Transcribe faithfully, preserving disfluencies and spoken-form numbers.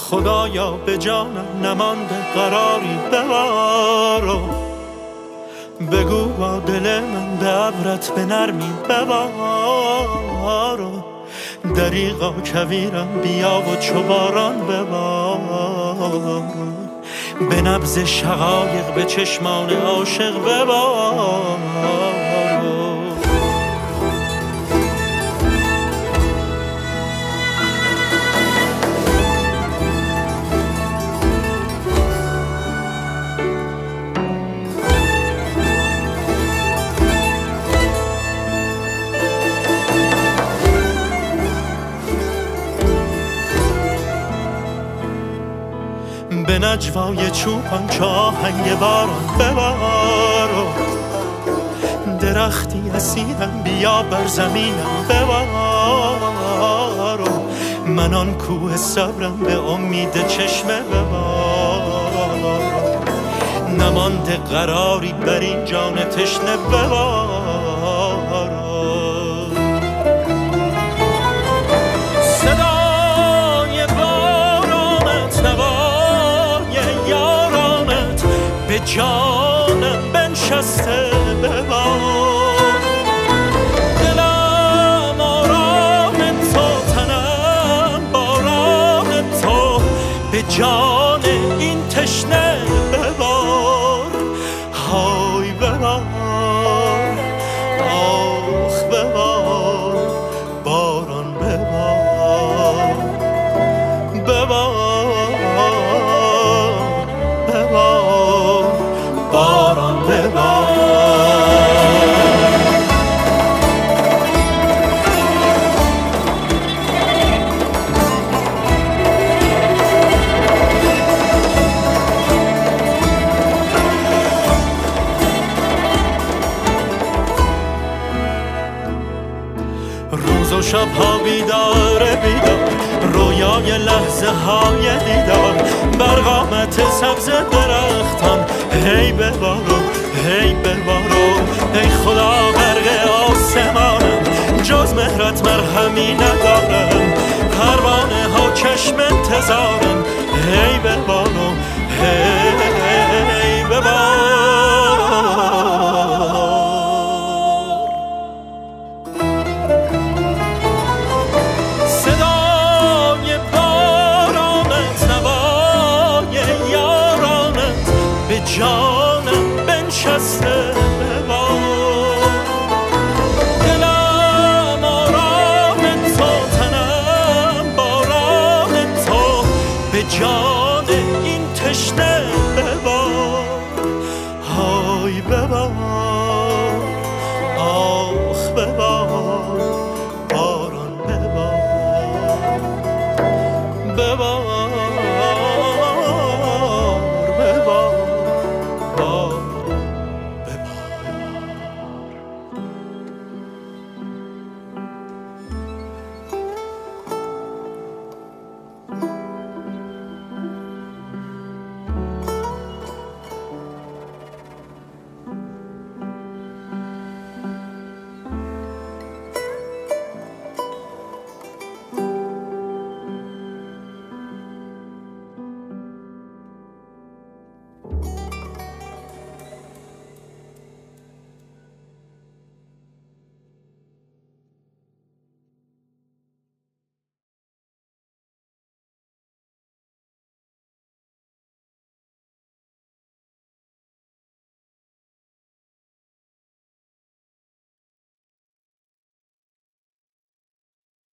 خدایا به جانم نمانده قراری ببارو، بگو با دل من به عبرت به نرمی ببارو، دریغا کویرم بیا و چو باران ببارو، به نبض شقایق به چشمان عاشق ببارو. به نجوای چوپان چه آهنگ باران ببارو، درختی اسیرم بیا بر زمینم ببارو، من آن کوه صبرم به امید چشمه ببارو، نمانده قراری بر این جان تشنه ببارو. صدای بارانت نوای یارانت به جانم بنشسته ببار، دلم آرام تو تنم باران تو به جان این تشنه ببار، های ببار آخ ببار باران ببار، ببار ببار باران ببار. روز و شب ها بیدار بیدار، رویای لحظه های دیدار، بر قامت سبز درختان هی ببارو هی ببارو، ای خدا غرق آسمانم جز مهرت مرهمی ندارم، پروانه ها چشم انتظارم هی ببارو هی ببار. جانم بنشسته ببار، دلم آرام تو تنم باران تو به جان این تشنه ببار، های ببار آخ ببار باران ببار، ببار ببار